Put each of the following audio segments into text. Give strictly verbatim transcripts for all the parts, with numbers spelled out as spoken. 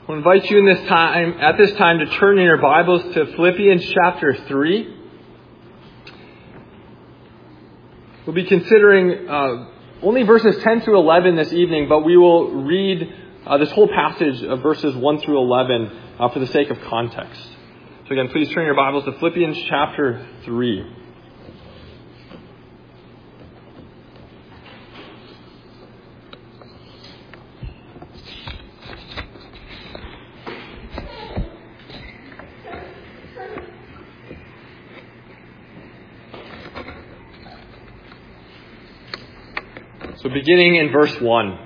I'll invite you in this time, at this time to turn in your Bibles to Philippians chapter three. We'll be considering uh, only verses ten through eleven this evening, but we will read uh, this whole passage of verses one through eleven uh, for the sake of context. So again, please turn your Bibles to Philippians chapter three. So beginning in verse one.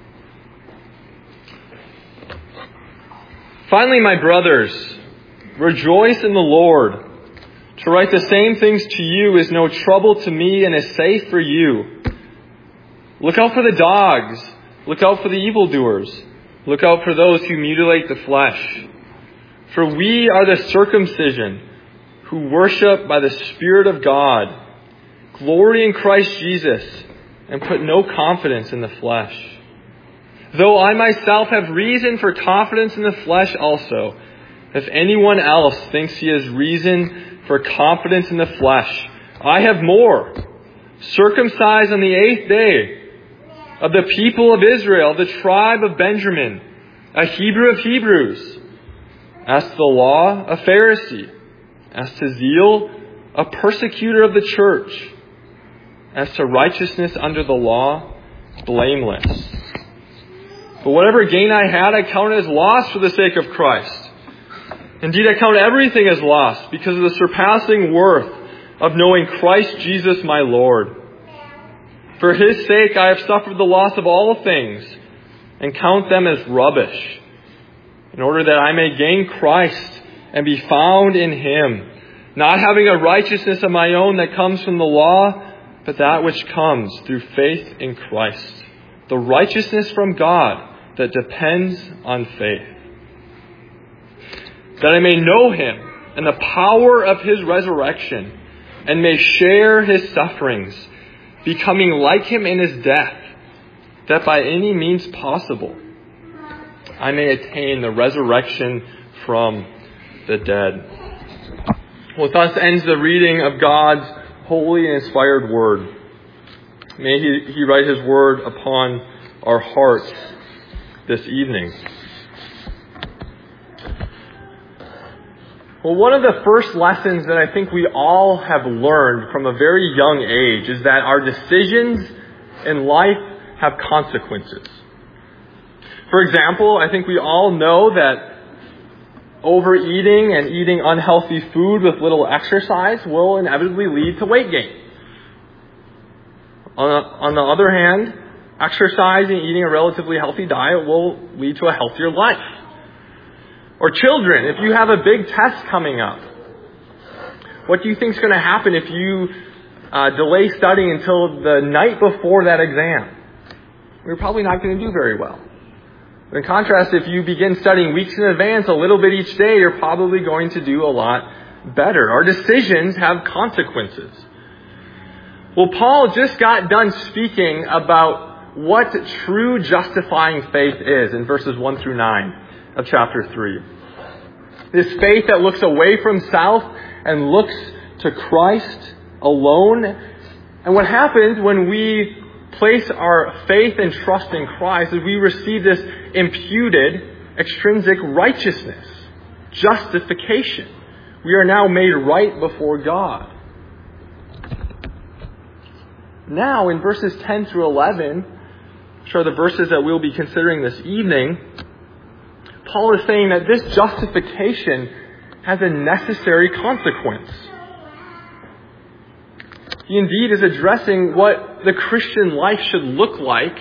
Finally, my brothers, rejoice in the Lord. To write the same things to you is no trouble to me and is safe for you. Look out for the dogs. Look out for the evildoers. Look out for those who mutilate the flesh. For we are the circumcision who worship by the Spirit of God, glory in Christ Jesus, and put no confidence in the flesh. Though I myself have reason for confidence in the flesh also, if anyone else thinks he has reason for confidence in the flesh, I have more. Circumcised on the eighth day, of the people of Israel, the tribe of Benjamin, a Hebrew of Hebrews, as to the law, a Pharisee, as to zeal, a persecutor of the church, as to righteousness under the law, blameless. But whatever gain I had, I counted as loss for the sake of Christ. Indeed, I count everything as loss because of the surpassing worth of knowing Christ Jesus my Lord. For His sake I have suffered the loss of all things and count them as rubbish, in order that I may gain Christ and be found in Him, not having a righteousness of my own that comes from the law, but that which comes through faith in Christ, the righteousness from God that depends on faith. That I may know Him and the power of His resurrection, and may share His sufferings, becoming like Him in His death, that by any means possible I may attain the resurrection from the dead. Well, thus ends the reading of God's holy and inspired word. May he, he write His word upon our hearts this evening. Well, one of the first lessons that I think we all have learned from a very young age is that our decisions in life have consequences. For example, I think we all know that overeating and eating unhealthy food with little exercise will inevitably lead to weight gain. On the, on the other hand, exercising, eating a relatively healthy diet will lead to a healthier life. Or children, if you have a big test coming up, what do you think is going to happen if you uh, delay studying until the night before that exam? You're probably not going to do very well. In contrast, if you begin studying weeks in advance, a little bit each day, you're probably going to do a lot better. Our decisions have consequences. Well, Paul just got done speaking about what true justifying faith is in verses one through nine of chapter three. This faith that looks away from self and looks to Christ alone. And what happens when we place our faith and trust in Christ is we receive this imputed extrinsic righteousness, justification. We are now made right before God. Now, in verses ten through eleven, which are the verses that we'll be considering this evening, Paul is saying that this justification has a necessary consequence. He indeed is addressing what the Christian life should look like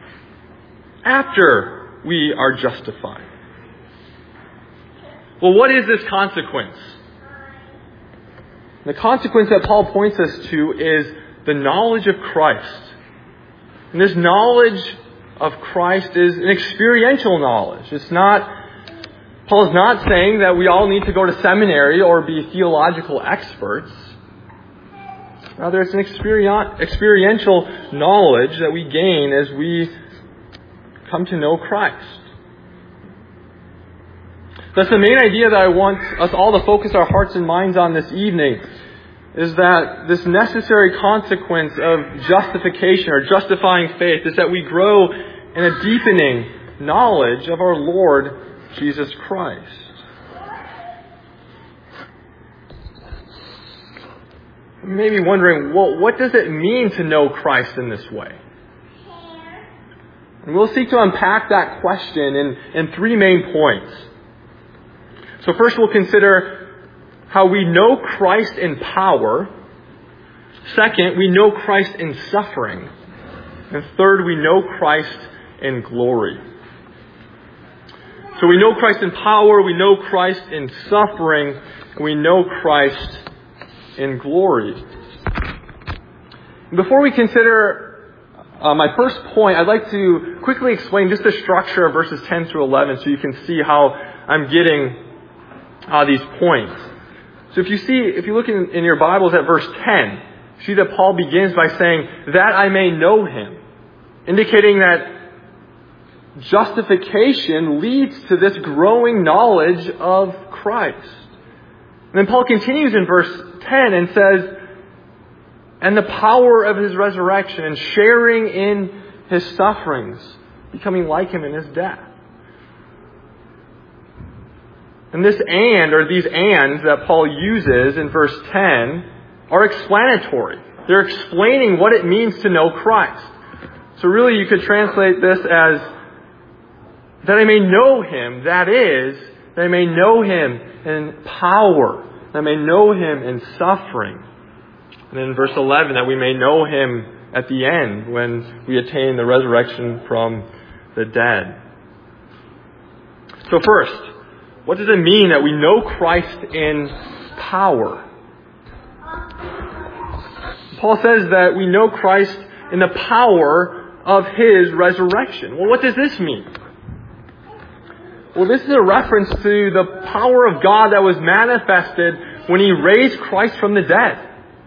after we are justified. Well, what is this consequence? The consequence that Paul points us to is the knowledge of Christ. And this knowledge of Christ is an experiential knowledge. It's not, Paul's not saying that we all need to go to seminary or be theological experts. Rather, it's an experiential knowledge that we gain as we come to know Christ. That's the main idea that I want us all to focus our hearts and minds on this evening, is that this necessary consequence of justification or justifying faith is that we grow in a deepening knowledge of our Lord Jesus Christ. You may be wondering, well, what does it mean to know Christ in this way? And we'll seek to unpack that question in, in three main points. So first we'll consider how we know Christ in power. Second, we know Christ in suffering. And third, we know Christ in glory. So we know Christ in power, we know Christ in suffering, and we know Christ in glory. Before we consider uh, my first point, I'd like to quickly explain just the structure of verses ten through eleven so you can see how I'm getting uh, these points. So if you see, if you look in, in your Bibles at verse ten, see that Paul begins by saying, that I may know him, indicating that justification leads to this growing knowledge of Christ. And then Paul continues in verse ten and says, and the power of his resurrection and sharing in his sufferings, becoming like him in his death. And this and, or these ands that Paul uses in verse ten are explanatory. They're explaining what it means to know Christ. So really you could translate this as, that I may know him, that is, that I may know him in power, that I may know him in suffering. And then in verse eleven, that we may know him at the end when we attain the resurrection from the dead. So first, what does it mean that we know Christ in power? Paul says that we know Christ in the power of his resurrection. Well, what does this mean? Well, this is a reference to the power of God that was manifested when he raised Christ from the dead.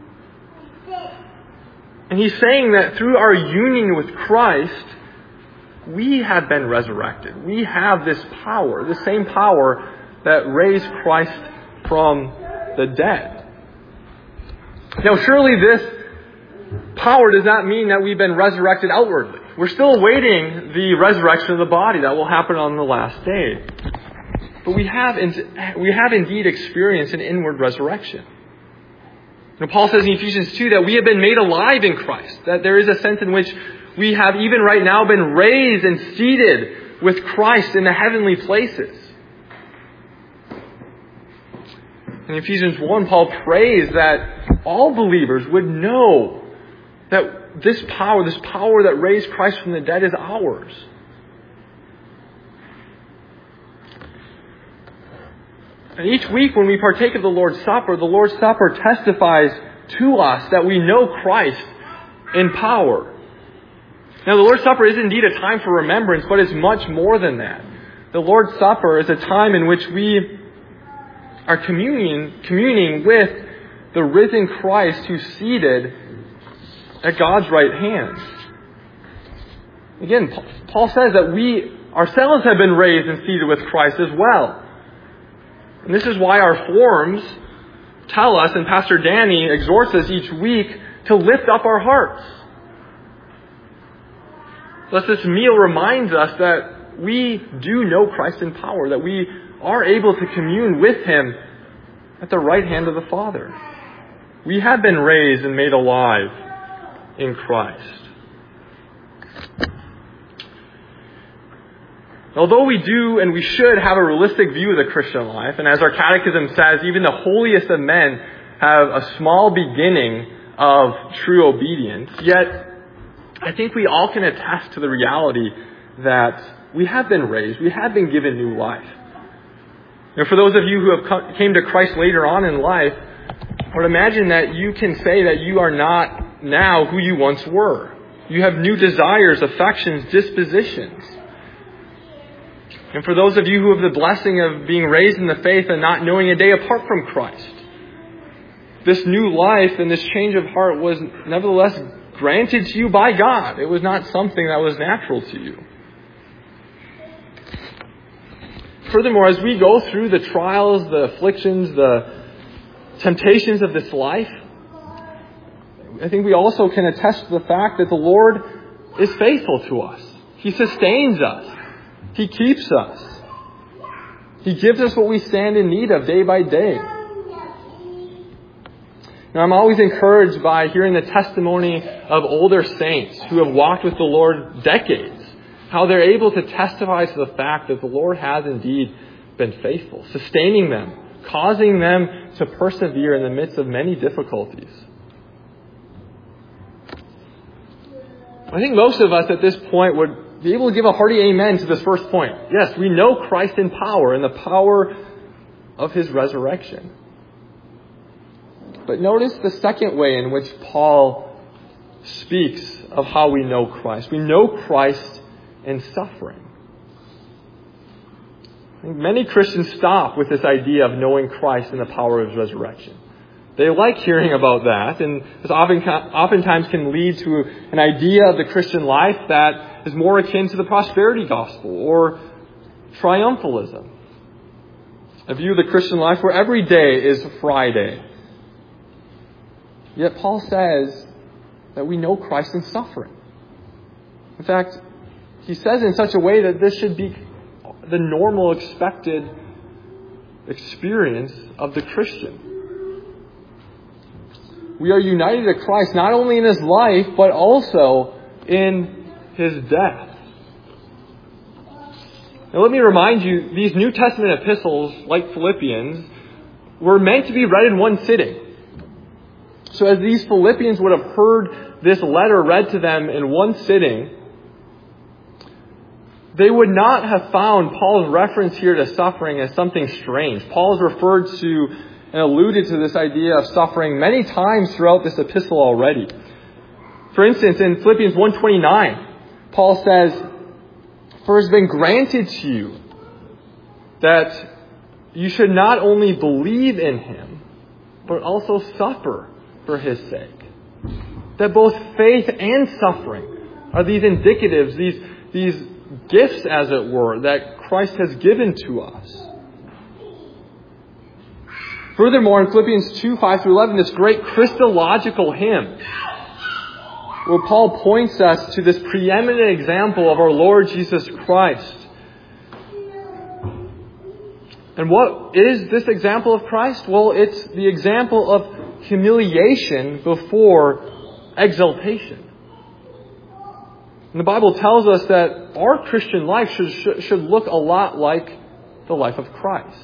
And he's saying that through our union with Christ, we have been resurrected. We have this power, the same power that raised Christ from the dead. Now, surely this power does not mean that we've been resurrected outwardly. We're still awaiting the resurrection of the body that will happen on the last day. But we have, we have indeed experienced an inward resurrection. Now, Paul says in Ephesians two that we have been made alive in Christ. That there is a sense in which we have even right now been raised and seated with Christ in the heavenly places. In Ephesians one, Paul prays that all believers would know that this power, this power that raised Christ from the dead is ours. And each week when we partake of the Lord's Supper, the Lord's Supper testifies to us that we know Christ in power. Now, the Lord's Supper is indeed a time for remembrance, but it's much more than that. The Lord's Supper is a time in which we are communing, communing with the risen Christ who's seated at God's right hand. Again, Paul says that we ourselves have been raised and seated with Christ as well. And this is why our forms tell us, and Pastor Danny exhorts us each week to lift up our hearts. Thus this meal reminds us that we do know Christ in power, that we are able to commune with him at the right hand of the Father. We have been raised and made alive in Christ. Although we do and we should have a realistic view of the Christian life, and as our catechism says, even the holiest of men have a small beginning of true obedience, yet I think we all can attest to the reality that we have been raised, we have been given new life. And for those of you who have come, came to Christ later on in life, I would imagine that you can say that you are not now who you once were. You have new desires, affections, dispositions. And for those of you who have the blessing of being raised in the faith and not knowing a day apart from Christ, this new life and this change of heart was nevertheless granted to you by God. It was not something that was natural to you. furthermore, as we go through the trials, the afflictions, the temptations of this life, I think we also can attest to the fact that the Lord is faithful to us. He sustains us. He keeps us. He gives us what we stand in need of day by day. Now, I'm always encouraged by hearing the testimony of older saints who have walked with the Lord decades, how they're able to testify to the fact that the Lord has indeed been faithful, sustaining them, causing them to persevere in the midst of many difficulties. I think most of us at this point would be able to give a hearty amen to this first point. Yes, we know Christ in power and the power of His resurrection. But notice the second way in which Paul speaks of how we know Christ. We know Christ in suffering. I think many Christians stop with this idea of knowing Christ and the power of His resurrection. They like hearing about that, and this often, oftentimes can lead to an idea of the Christian life that is more akin to the prosperity gospel or triumphalism. A view of the Christian life where every day is Friday. Yet Paul says that we know Christ in suffering. In fact, he says in such a way that this should be the normal, expected experience of the Christian. We are united to Christ not only in His life, but also in His death. Now let me remind you, these New Testament epistles, like Philippians, were meant to be read in one sitting. So as these Philippians would have heard this letter read to them in one sitting, they would not have found Paul's reference here to suffering as something strange. Paul has referred to and alluded to this idea of suffering many times throughout this epistle already. For instance, in Philippians one twenty-nine, Paul says, "For it has been granted to you that you should not only believe in Him, but also suffer for His sake." That both faith and suffering are these indicatives, these, these gifts, as it were, that Christ has given to us. Furthermore, in Philippians two, five through eleven, this great Christological hymn, where Paul points us to this preeminent example of our Lord Jesus Christ. And what is this example of Christ? Well, it's the example of humiliation before exaltation. And the Bible tells us that our Christian life should, should look a lot like the life of Christ.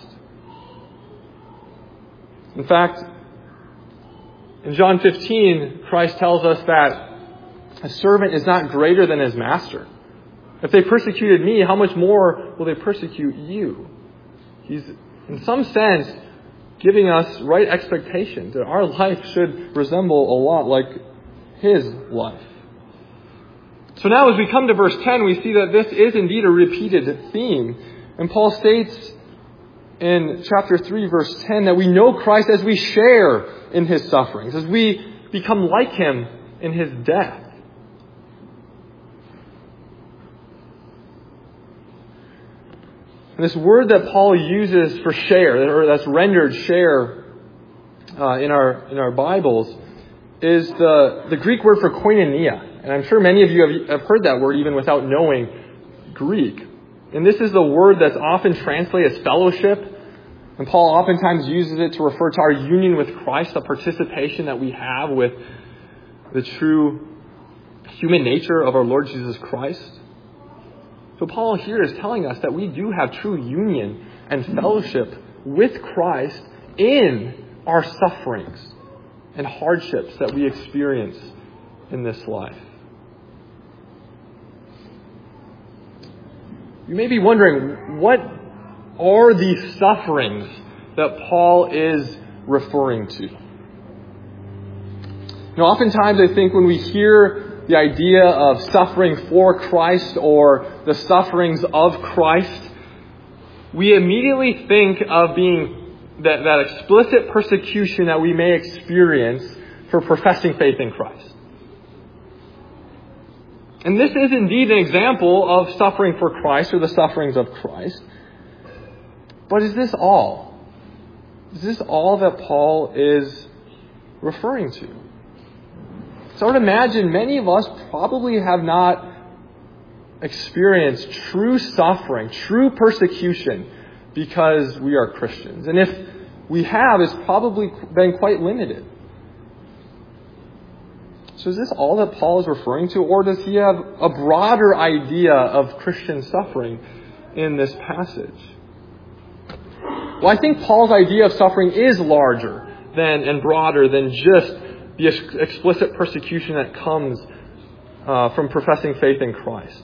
In fact, in John fifteen, Christ tells us that a servant is not greater than his master. If they persecuted me, how much more will they persecute you? He's, in some sense, giving us right expectations that our life should resemble a lot like His life. So now as we come to verse ten, we see that this is indeed a repeated theme. And Paul states in chapter three, verse ten, that we know Christ as we share in His sufferings, as we become like Him in His death. And this word that Paul uses for share, or that's rendered share uh, in our in our Bibles, is the, the Greek word for koinonia. And I'm sure many of you have, have heard that word even without knowing Greek. And this is the word that's often translated as fellowship. And Paul oftentimes uses it to refer to our union with Christ, the participation that we have with the true human nature of our Lord Jesus Christ. So Paul here is telling us that we do have true union and fellowship with Christ in our sufferings and hardships that we experience in this life. You may be wondering, what are these sufferings that Paul is referring to? You know, oftentimes I think when we hear the idea of suffering for Christ or the sufferings of Christ, we immediately think of being that, that explicit persecution that we may experience for professing faith in Christ. And this is indeed an example of suffering for Christ, or the sufferings of Christ. But is this all? Is this all that Paul is referring to? So I would imagine many of us probably have not experienced true suffering, true persecution because we are Christians. And if we have, it's probably been quite limited. So is this all that Paul is referring to? Or does he have a broader idea of Christian suffering in this passage? Well, I think Paul's idea of suffering is larger than and broader than just the ex- explicit persecution that comes uh, from professing faith in Christ.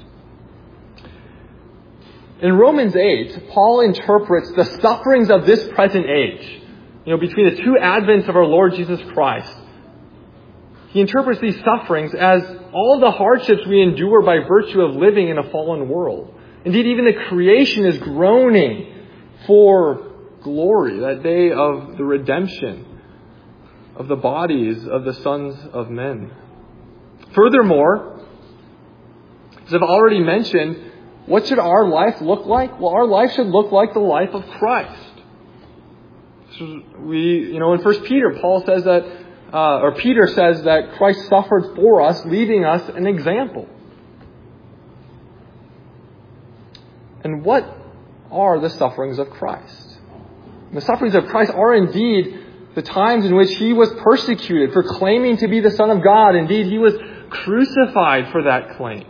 In Romans eight, Paul interprets the sufferings of this present age, you know, between the two advents of our Lord Jesus Christ. He interprets these sufferings as all the hardships we endure by virtue of living in a fallen world. Indeed, even the creation is groaning for glory, that day of the redemption of the bodies of the sons of men. Furthermore, as I've already mentioned, what should our life look like? Well, our life should look like the life of Christ. So we, you know, in First Peter, Paul says that, uh, or Peter says that Christ suffered for us, leaving us an example. And what are the sufferings of Christ? The sufferings of Christ are indeed the times in which he was persecuted for claiming to be the Son of God. Indeed, he was crucified for that claim.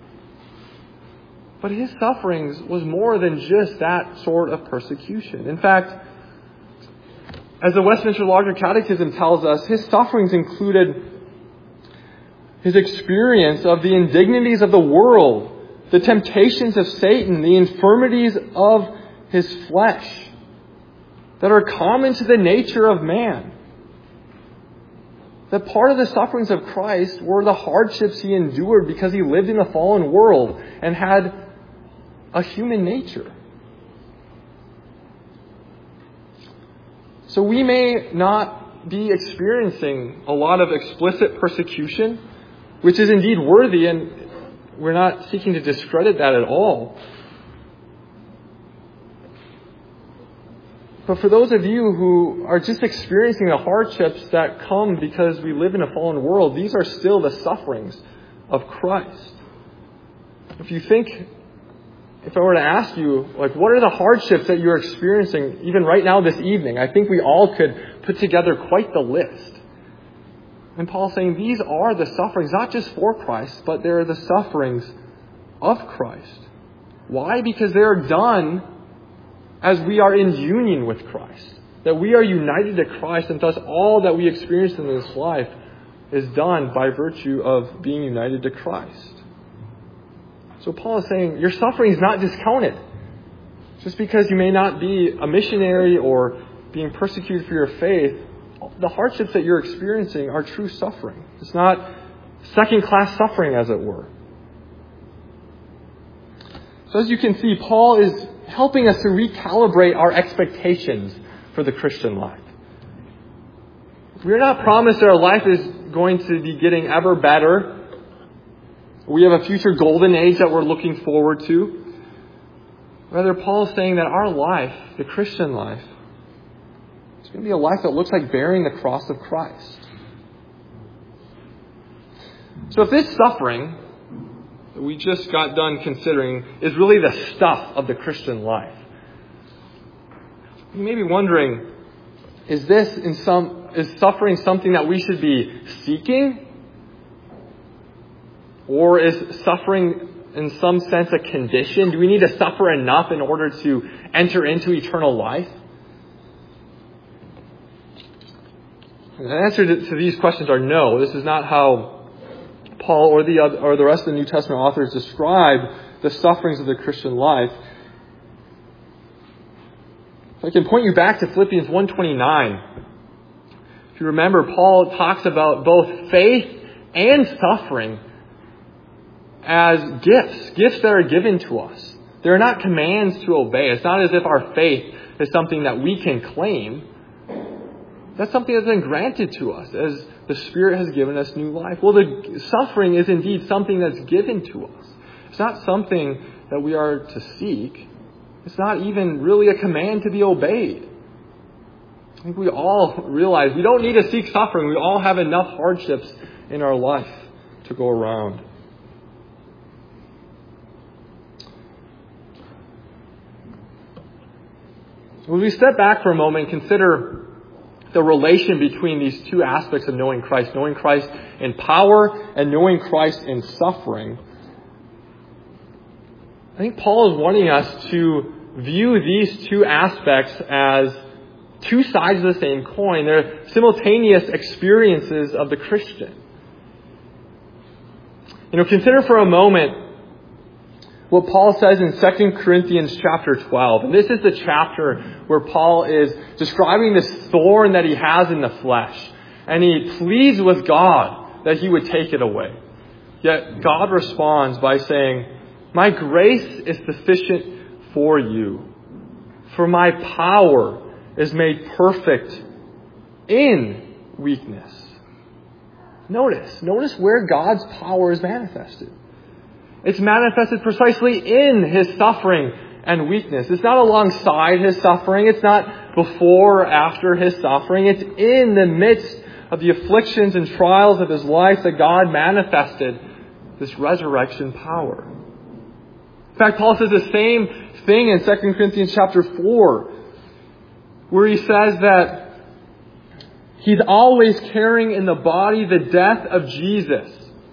But his sufferings was more than just that sort of persecution. In fact, as the Westminster Larger Catechism tells us, his sufferings included his experience of the indignities of the world, the temptations of Satan, the infirmities of his flesh that are common to the nature of man. That part of the sufferings of Christ were the hardships he endured because he lived in a fallen world and had a human nature. So we may not be experiencing a lot of explicit persecution, which is indeed worthy, and we're not seeking to discredit that at all. But for those of you who are just experiencing the hardships that come because we live in a fallen world, these are still the sufferings of Christ. If you think, if I were to ask you, like, what are the hardships that you're experiencing even right now this evening? I think we all could put together quite the list. And Paul's saying these are the sufferings, not just for Christ, but they're the sufferings of Christ. Why? Because they are done as we are in union with Christ. That we are united to Christ, and thus all that we experience in this life is done by virtue of being united to Christ. So Paul is saying your suffering is not discounted. Just because you may not be a missionary or being persecuted for your faith, the hardships that you're experiencing are true suffering. It's not second-class suffering, as it were. So as you can see, Paul is helping us to recalibrate our expectations for the Christian life. We're not promised that our life is going to be getting ever better. We have a future golden age that we're looking forward to. Rather, Paul is saying that our life, the Christian life, it's going to be a life that looks like bearing the cross of Christ. So if this suffering that we just got done considering is really the stuff of the Christian life, you may be wondering, is this in some is suffering something that we should be seeking? Or is suffering in some sense a condition? Do we need to suffer enough in order to enter into eternal life? And the answer to, to these questions are no. This is not how Paul or the other, or the rest of the New Testament authors describe the sufferings of the Christian life. I can point you back to Philippians one twenty-nine. If you remember, Paul talks about both faith and suffering as gifts, gifts that are given to us. They're not commands to obey. It's not as if our faith is something that we can claim. That's something that's been granted to us as the Spirit has given us new life. Well, the suffering is indeed something that's given to us. It's not something that we are to seek. It's not even really a command to be obeyed. I think we all realize we don't need to seek suffering. We all have enough hardships in our life to go around. When we step back for a moment and consider the relation between these two aspects of knowing Christ, knowing Christ in power and knowing Christ in suffering, I think Paul is wanting us to view these two aspects as two sides of the same coin. They're simultaneous experiences of the Christian. You know, consider for a moment what Paul says in Second Corinthians chapter twelve. And this is the chapter where Paul is describing this thorn that he has in the flesh. And he pleads with God that he would take it away. Yet God responds by saying, "My grace is sufficient for you, for my power is made perfect in weakness." Notice, notice where God's power is manifested. It's manifested precisely in His suffering and weakness. It's not alongside His suffering. It's not before or after His suffering. It's in the midst of the afflictions and trials of His life that God manifested this resurrection power. In fact, Paul says the same thing in Second Corinthians chapter four, where he says that He's always carrying in the body the death of Jesus,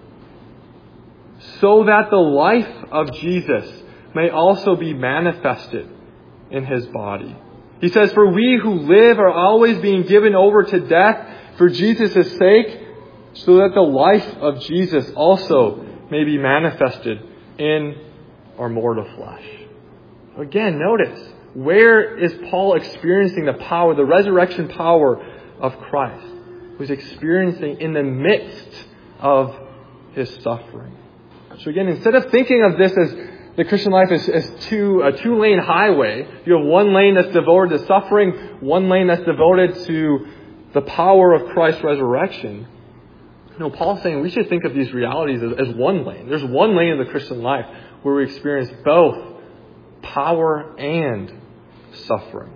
so that the life of Jesus may also be manifested in His body. He says, "For we who live are always being given over to death for Jesus' sake, so that the life of Jesus also may be manifested in our mortal flesh." Again, notice, where is Paul experiencing the power, the resurrection power of Christ? He's experiencing in the midst of His suffering. So again, instead of thinking of this as the Christian life as, as two, a two-lane highway, you have one lane that's devoted to suffering, one lane that's devoted to the power of Christ's resurrection. No, Paul's saying we should think of these realities as, as one lane. There's one lane of the Christian life where we experience both power and suffering.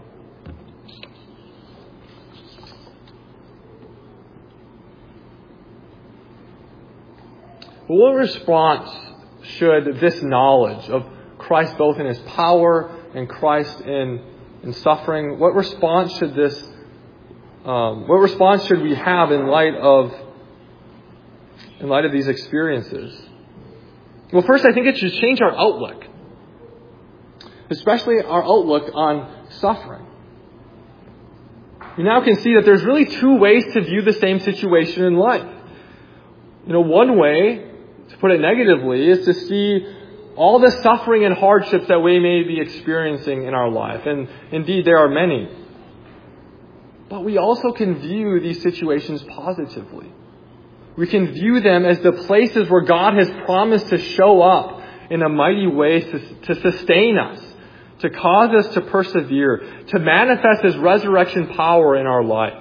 But what response should this knowledge of Christ both in His power and Christ in, in suffering, what response should this, um, what response should we have in light of, in light of these experiences? Well, first, I think it should change our outlook, especially our outlook on suffering. We now can see that there's really two ways to view the same situation in life. You know, one way, to put it negatively, is to see all the suffering and hardships that we may be experiencing in our life. And indeed, there are many. But we also can view these situations positively. We can view them as the places where God has promised to show up in a mighty way to, to sustain us, to cause us to persevere, to manifest His resurrection power in our life.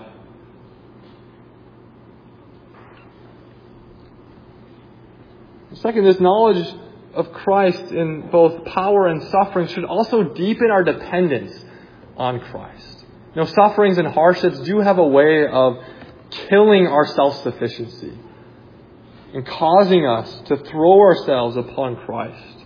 Second, this knowledge of Christ in both power and suffering should also deepen our dependence on Christ. You know, sufferings and hardships do have a way of killing our self-sufficiency and causing us to throw ourselves upon Christ.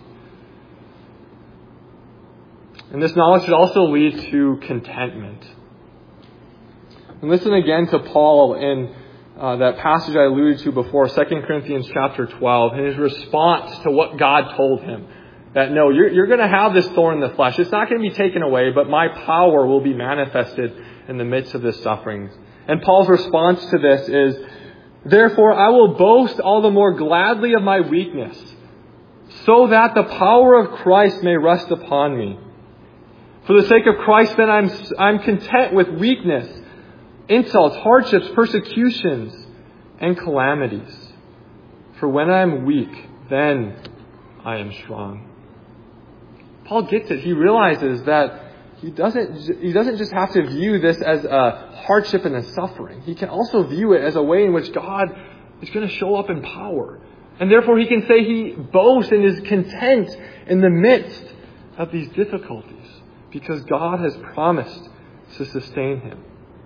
And this knowledge should also lead to contentment. And listen again to Paul in Uh, that passage I alluded to before, Second Corinthians chapter twelve, and his response to what God told him. That no, you're, you're going to have this thorn in the flesh. It's not going to be taken away, but my power will be manifested in the midst of this suffering. And Paul's response to this is, "Therefore I will boast all the more gladly of my weakness, so that the power of Christ may rest upon me. For the sake of Christ, then I'm, I'm content with weakness, insults, hardships, persecutions, and calamities. For when I am weak, then I am strong." Paul gets it. He realizes that he doesn't, he doesn't just have to view this as a hardship and a suffering. He can also view it as a way in which God is going to show up in power. And therefore he can say he boasts and is content in the midst of these difficulties because God has promised to sustain him.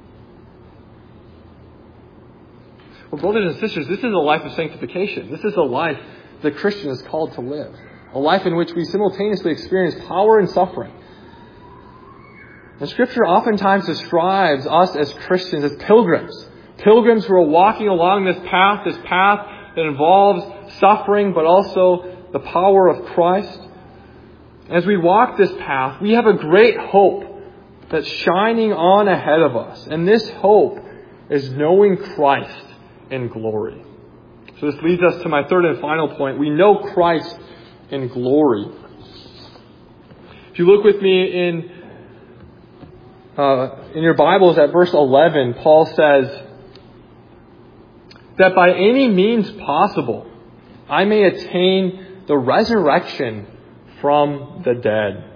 Well, brothers and sisters, this is a life of sanctification. This is a life the Christian is called to live. A life in which we simultaneously experience power and suffering. And Scripture oftentimes describes us as Christians as pilgrims. Pilgrims who are walking along this path, this path that involves suffering, but also the power of Christ. As we walk this path, we have a great hope that's shining on ahead of us. And this hope is knowing Christ in glory. So this leads us to my third and final point. We know Christ in glory. If you look with me in uh, in your Bibles at verse eleven, Paul says that by any means possible, I may attain the resurrection from the dead.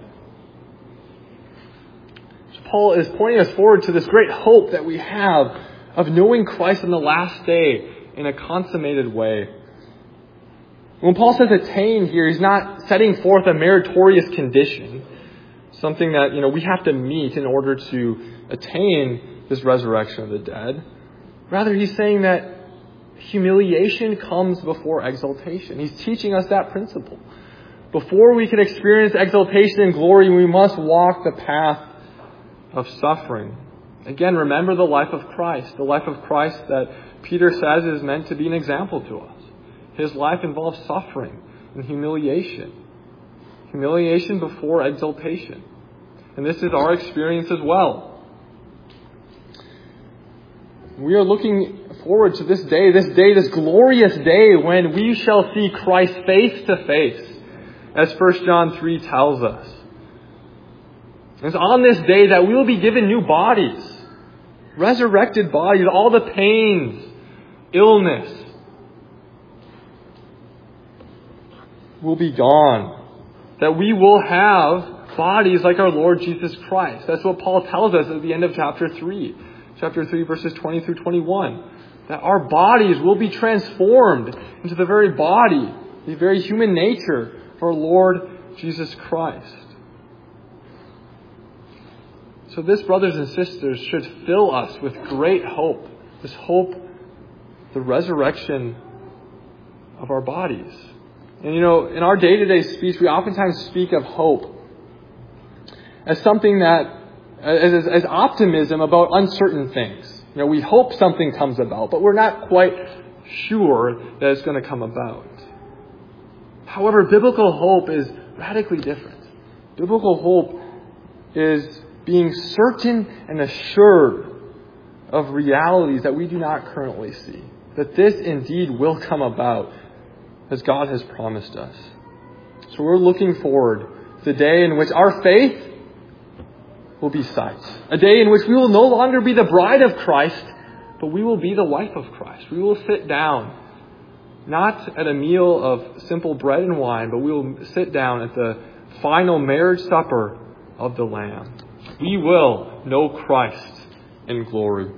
So Paul is pointing us forward to this great hope that we have of knowing Christ in the last day in a consummated way. When Paul says attain here, he's not setting forth a meritorious condition, something that, you know, we have to meet in order to attain this resurrection of the dead. Rather, he's saying that humiliation comes before exaltation. He's teaching us that principle. Before we can experience exaltation and glory, we must walk the path of suffering. Again, remember the life of Christ, the life of Christ that Peter says is meant to be an example to us. His life involves suffering and humiliation. Humiliation before exaltation. And this is our experience as well. We are looking forward to this day, this day, this glorious day when we shall see Christ face to face, as First John three tells us. It's on this day that we will be given new bodies, resurrected bodies, all the pains, illness will be gone. That we will have bodies like our Lord Jesus Christ. That's what Paul tells us at the end of chapter three. Chapter three, verses twenty through twenty-one. That our bodies will be transformed into the very body, the very human nature of our Lord Jesus Christ. So this, brothers and sisters, should fill us with great hope. This hope, the resurrection of our bodies. And you know, in our day-to-day speech, we oftentimes speak of hope as something that, as, as optimism about uncertain things. You know, we hope something comes about, but we're not quite sure that it's going to come about. However, biblical hope is radically different. Biblical hope is being certain and assured of realities that we do not currently see. That this indeed will come about as God has promised us. So we're looking forward to the day in which our faith will be sight. A day in which we will no longer be the bride of Christ, but we will be the wife of Christ. We will sit down, not at a meal of simple bread and wine, but we will sit down at the final marriage supper of the Lamb. We will know Christ in glory.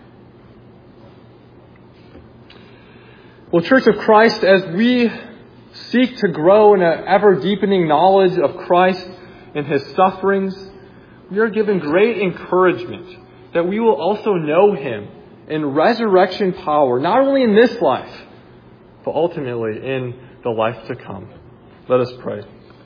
Well, Church of Christ, as we seek to grow in an ever-deepening knowledge of Christ and His sufferings, we are given great encouragement that we will also know Him in resurrection power, not only in this life, but ultimately in the life to come. Let us pray.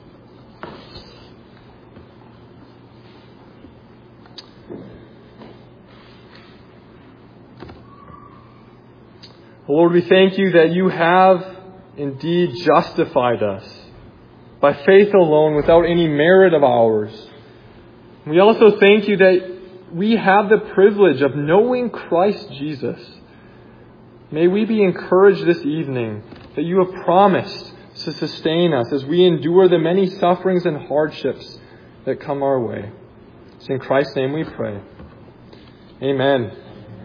Lord, we thank you that you have indeed justified us by faith alone without any merit of ours. We also thank you that we have the privilege of knowing Christ Jesus. May we be encouraged this evening that you have promised to sustain us as we endure the many sufferings and hardships that come our way. It's in Christ's name we pray. Amen.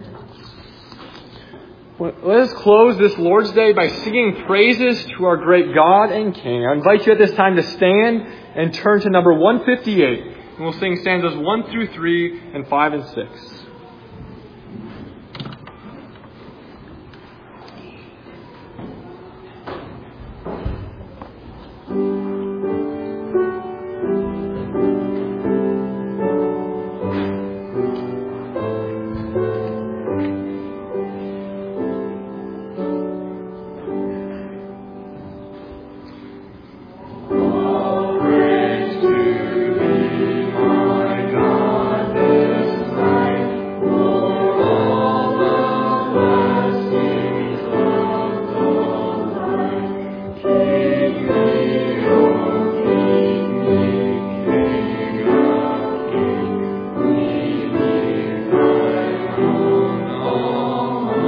Let us close this Lord's Day by singing praises to our great God and King. I invite you at this time to stand and turn to number one fifty-eight. And we'll sing stanzas one through three and five and six.